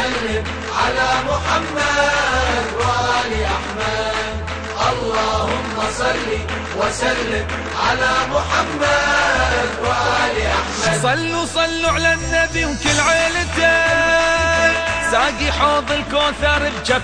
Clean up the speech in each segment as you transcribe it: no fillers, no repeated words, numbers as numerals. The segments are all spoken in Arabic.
وسلم على محمد وآل أحمد. اللهم صل وسلم على محمد وآل أحمد. صلوا على النبي وكل عيلته، ساقي حوض الكوثر بجف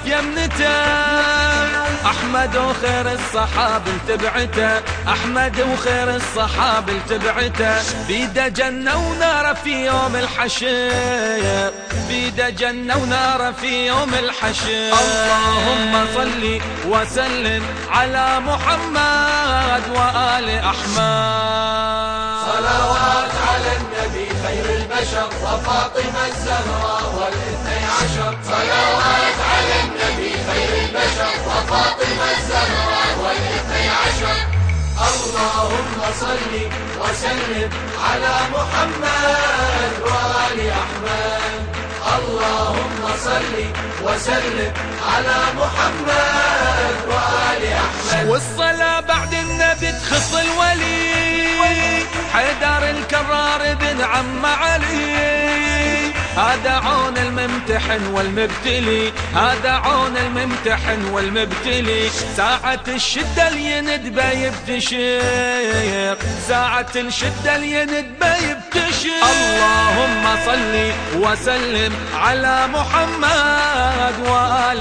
يمنته. أحمد وخير الصحاب تبعته، أحمد وخير الصحاب تبعته. بيده جنة ونار في يوم الحشر، بيده جنة ونار في يوم الحشر. اللهم صل وسلم على محمد وآل أحمد. صلوات على النبي خير البشر وفاطمة الزهراء والاثني عشر. صلوات على النبي خير البشر وفاطمة الزهراء والاثني عشر. اللهم صل وسلم على محمد وآل أحمد. اللهم صل وسلم على محمد وآل أحمد. والصلاة بعد النبي تخص الولي حيدر الكرار بن عم علي. هذا عون الممتحن والمبتلي، هذا عون الممتحن والمبتلي. ساعة الشدة اليند بيبتشر، ساعة الشدة اليند بيبتشر. اللهم صل وسلم على محمد وآل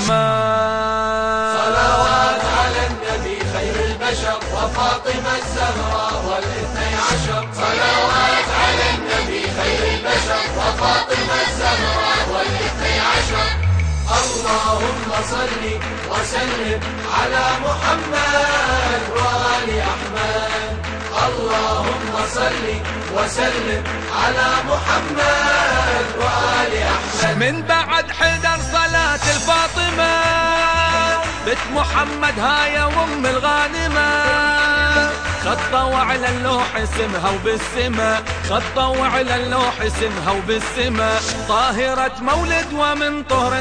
أحمد. صلوات على النبي خير البشر وفاطمة الزهراء والاثني عشر. صلوات على النبي خير البشر وفاطمة الزهراء والاثني عشر. اللهم صل وسلم على محمد وآل أحمد. اللهم صل وسلم على محمد وآل أحمد. من بعد حيدر صلاة الفاطمة بنت محمد هاي وام الغانمة. خطوا على اللوح اسمها وبالسما، خطوا على اللوح اسمها وبالسما. طاهرة مولد ومن طهر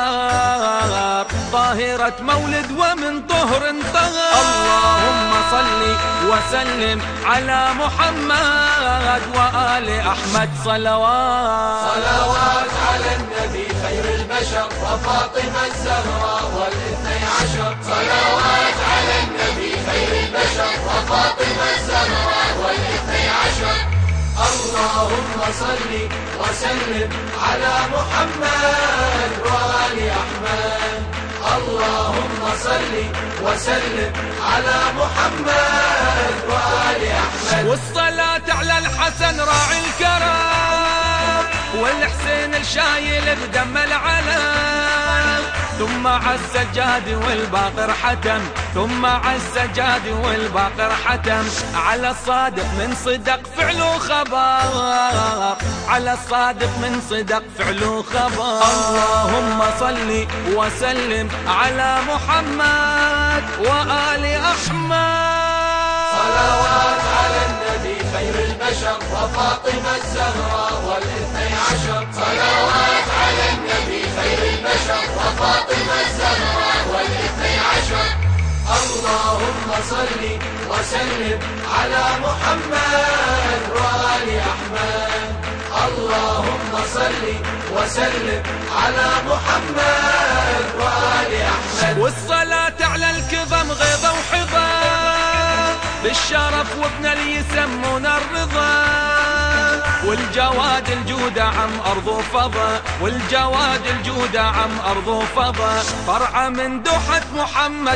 طهر، طاهرة مولد ومن طهر طهر. اللهم صل وسلم على محمد وآل أحمد. صلوات صلوات على النبي خير البشر وفاطمة الزهراء والاثني عشر. صلوات على النبي خير البشر وفاطمة الزهراء والاثني عشر. اللهم صل وسلم على محمد وآل أحمد. اللهم صل وسلم على محمد وآل أحمد. والصلاة على الحسن راعي الكرم، والحسين الشايل بدم العلم. ثم على السجاد والباقر حتم، ثم على السجاد والباقر حتم. على الصادق من صدق فعله خبر، على الصادق من صدق فعله خبر. اللهم صل وسلم على محمد وآل أحمد. صلوات على النبي خير البشر وفاطمة الزهراء والاثني عشر. صلوات على النبي خير البشر وفاطمة الزهراء والاثني عشر. اللهم صل وسلم على محمد وآل أحمد. اللهم صل وسلم على محمد وآل أحمد. والصلاة على الكظم غيظة وحضا، بالشرف وابن اللي يسمون الرضا. والجواد الجودة عم أرض فضا، والجواد الجودة عم أرض فضا. فرعة من دوحة محمد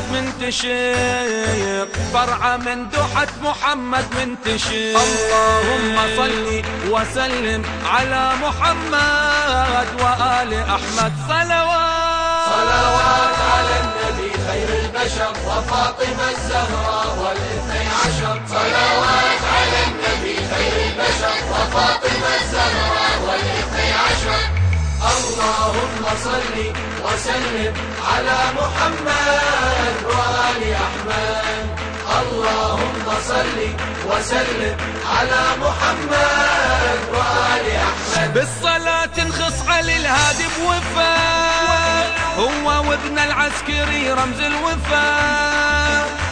منتشر، فرعة من دوحة محمد منتشر. اللهم صل وسلم على محمد وآل أحمد. صلوات صلوات على النبي خير البشر وفاطمة الزهراء والاثني عشر. صلوات على النبي خير البشر وفاطمة الزهراء والاثني عشر. اللهم صل وسلم على محمد وآل أحمد. اللهم صل وسلم على محمد وآل أحمد. بالصلاة نخص علي الهادي بوفاء، هو وابن العسكري رمز الوفاء.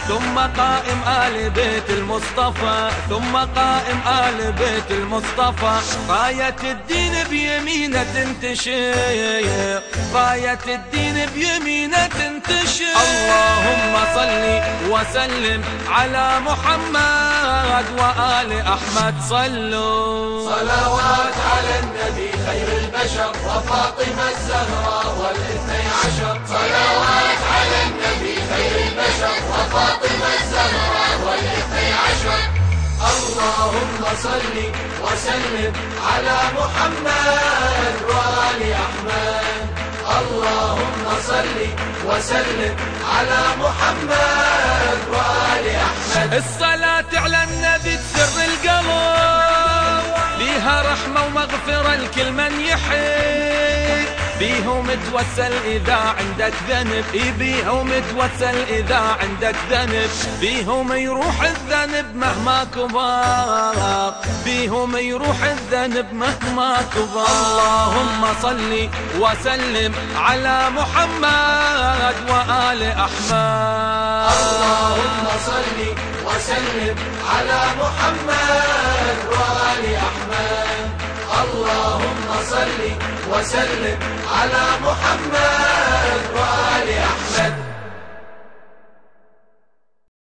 ثم قائم آل بيت المصطفى، ثم قائم آل بيت المصطفى. راية الدين بيمينه تنتشر، راية الدين بيمينه تنتشر. اللهم صل وسلم على محمد وآل أحمد صلوا. صلوات على النبي خير البشر وفاطمة الزهراء والاثني عشر. صلوات على النبي خير البشر وفاطمة الزهراء والاثني عشر. اللهم صل وسلم على محمد وآل أحمد. اللهم صل وسلم على محمد وآل أحمد. الصلاة على النبي تسر القلب، بيها رحمة ومغفرة لكل من يحب. بيهم توسل إذا عندك ذنب، بيهم توسل إذا عندك ذنب. بيهم يروح الذنب مهما كبر، بيهم يروح الذنب مهما كبر. اللهم صل وسلم على محمد وآل أحمد. اللهم صل وسلم على محمد وآل أحمد. اللهم صل وسلم على محمد وآل أحمد.